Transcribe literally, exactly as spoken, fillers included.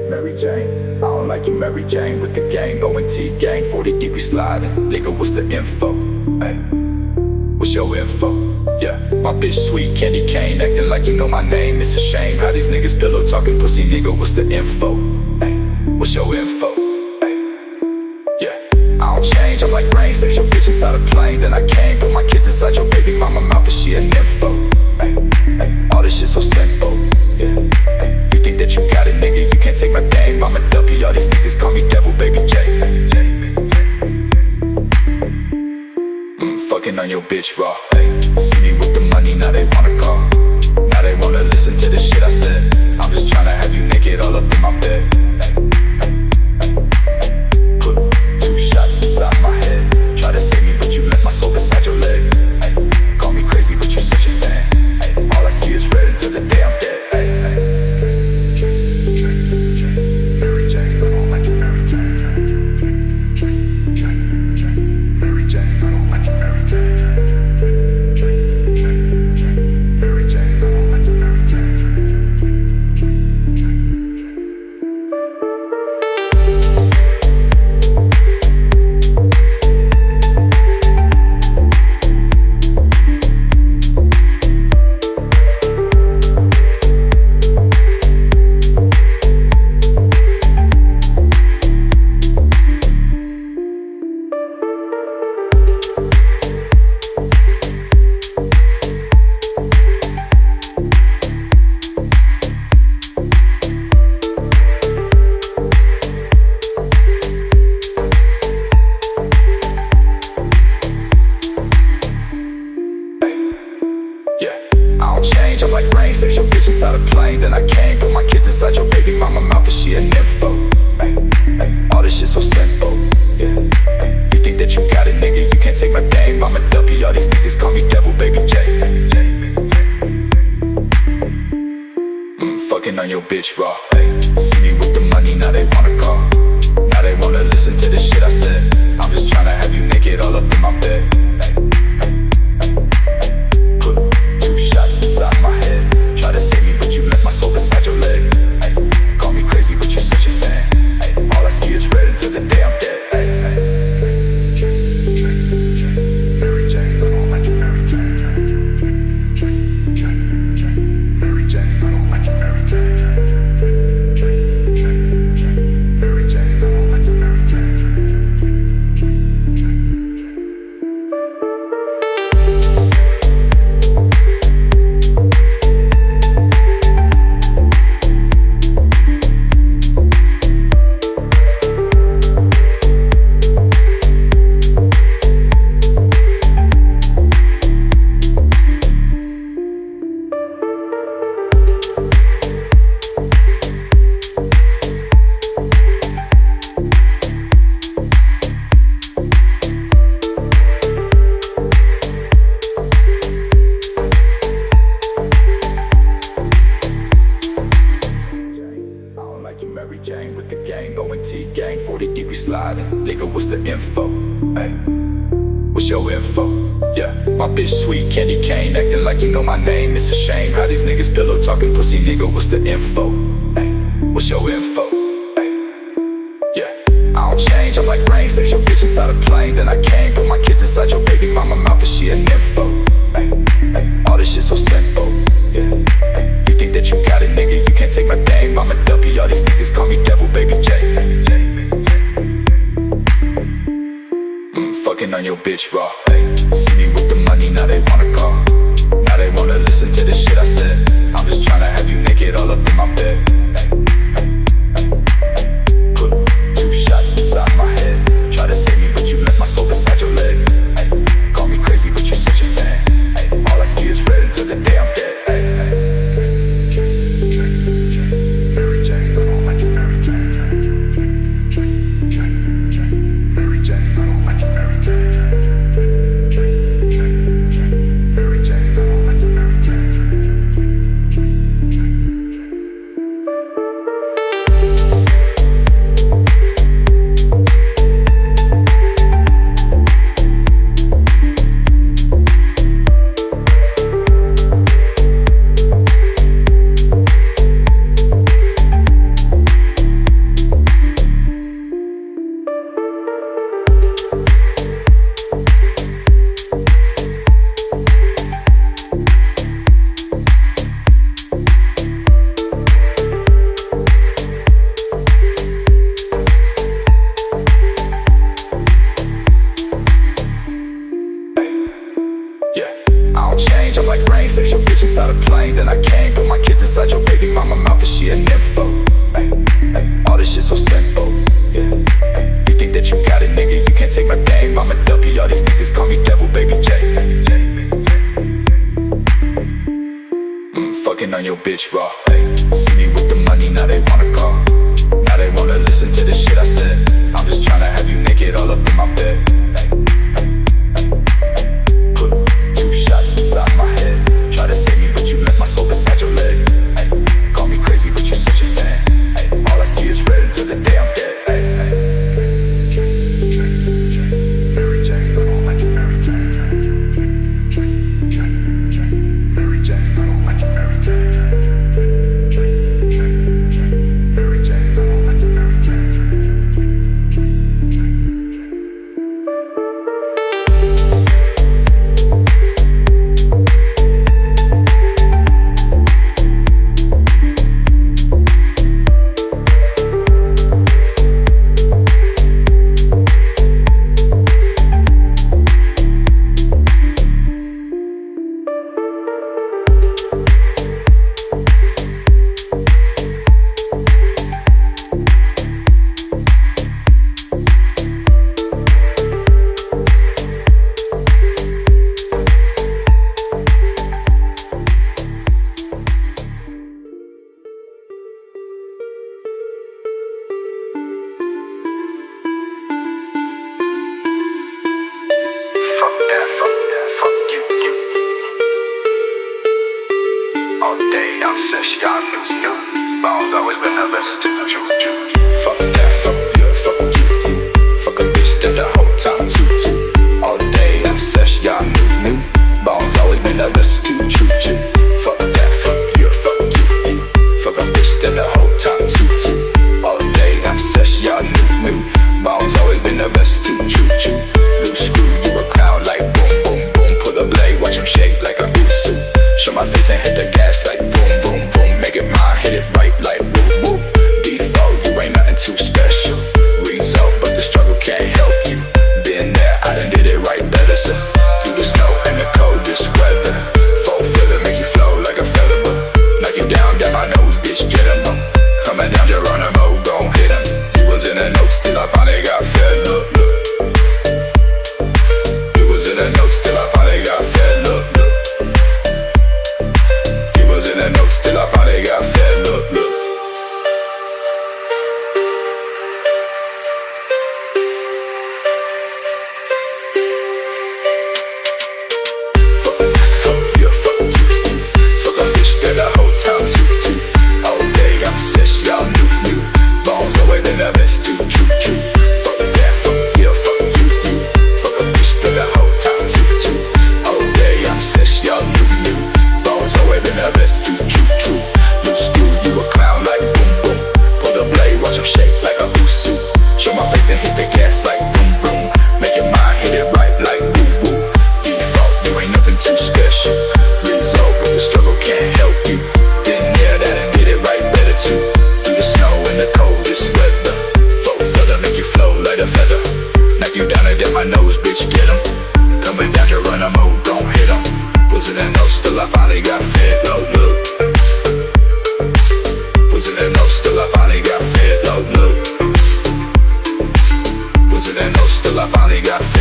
Mary Jane, I don't like you, Mary Jane. With the gang, O N T gang, forty deep we sliding. Nigga, what's the info? Hey, what's your info? Yeah, my bitch sweet candy cane, acting like you know my name. It's a shame how these niggas pillow talking pussy. Nigga, what's the info? Hey, what's your info? Hey, yeah, I don't change, I'm like rain. Sex your bitch inside a plane, then I came. Put my kids inside your baby mama mouth and she an info. Hey, hey, all this shit so simple. Yeah, hey, you think that you got it, nigga, you can't take my game. I'm a W, all these niggas call me Devil Baby J. Mm, fucking on your bitch raw. Hey, see me with the money, now they wanna call. Now they wanna listen to the shit I said. I'm just tryna have you naked all up in my bed. Hey, hey, hey, hey. Put two shots inside my head. Try to save me, but you left my soul beside your leg. Hey, call me crazy, but you're such a fan. Hey, all I see is red until the day I'm dead. Hey, hey. Mary Jane, I don't like you, Mary Jane. Mary Jane, I don't like you, Mary Jane. Mary Jane, I don't like you, Mary Jane. I'm like rain, sex your bitch inside a plane, then I came. Put my kids inside your baby mama mouth and she an info. Hey, hey, all this shit so simple. Yeah, hey, you think that you got it, nigga, you can't take my game. I'm a W, all these niggas call me Devil Baby J. Mm, fucking on your bitch raw. Hey, see me with the money, now they wanna call. Now they wanna listen to the shit I said. I'm just tryna have you naked all up in my bed. Hey, hey, hey, hey. Put two shots inside my head. Try to save me, but you left my soul beside your leg. Ay, call me crazy, but you're such a fan. Ay, all I see is red until the day I'm dead. Ay, ay. Mary Jane, I don't like you, Mary Jane. Mary Jane, I don't like you, Mary Jane. Mary Jane, I don't like you, Mary Jane. Mary Jane with the gang, O N T gang, forty deep we sliding. Nigga, what's the info? Hey, what's your info? Yeah, my bitch sweet candy cane, acting like you know my name. It's a shame how these niggas pillow talking pussy. Nigga, what's the info? Hey, what's your info? Hey, yeah, I don't change, I'm like rain. Sex your bitch inside a plane, then I came. Put my kids inside your baby mama mouth and she an info. Hey, hey, all this shit so simple. Yeah, hey, you think that you got it, nigga, you can't take my name. I'm a W, all these niggas call me Devil Baby J. Mm, fucking on your bitch raw. Hey, see me with the money, now they wanna call. Now they wanna listen to the shit I said. I'm just tryna have you naked all up in my bed. Hey, hey, hey, hey. Put two shots inside my head. Try to save me, but you left my soul beside your leg. Hey, call me crazy, but you're such a fan. Hey, all I see is red until the day I'm dead. Hey, hey. Mary Jane, I don't like you, Mary Jane. Mary Jane, I don't like you, Mary Jane. always been the best. Choo choo. Fuck that, fuck you, fuck you, you. Fuck a bitch that the whole time too too. All day I'm sesh, y'all new new. Bones always been the best too, choo choo. Fuck that, fuck you, fuck you, you. Fuck a bitch that the whole time too too. All day I'm sesh, y'all new new. Bones always been the best too, choo choo. Loose screw, you a clown like boom boom boom. Pull the blade, watch him shake like a goose. Show my face and hit the gas like boom boom boom. Make it mine, hit it right like woo woo. Default, you ain't nothing too special. Result, but the struggle can't help you. Been there, I done did it right better. So through the snow and the coldest weather, full feather make you flow like a feather. But knock you down, down my nose, bitch, get him up. Coming down Geronimo, gon' hit him. You was in a note, still I finally got fed. Look, look. You was in a note, still I finally got fed. Look, look. You was in a note, still I finally got fed. Look, look. Fuck you, fuck you. Fuck a bitch that the whole time too too. All day I'm sesh, y'all new new. Bones always been the best too, true true. Fuck that, fuck you, fuck you, you. Fuck a bitch that the whole time too too. All day I'm sesh, y'all new new. Bones always been the best too, true true. Loose screw, you a clown like boom boom. Pull the blade, watch him shake like a usu. Show my face and hit the gas like vroom vroom. Make your mind hit it right like woo woo. Default, you ain't nothing too special. Result, but the struggle can't help you. Been there, that and did it right better too. Through the snow and the coldest weather, full feather make you flow like a feather. Knock you down and dip my nose, bitch, get him. Coming down Geronimo, gon' hit him. Was in a note, still I finally got fed. Look, look. Was in a note, still I finally got fed. Look, look. Was in a note, still I finally got fed.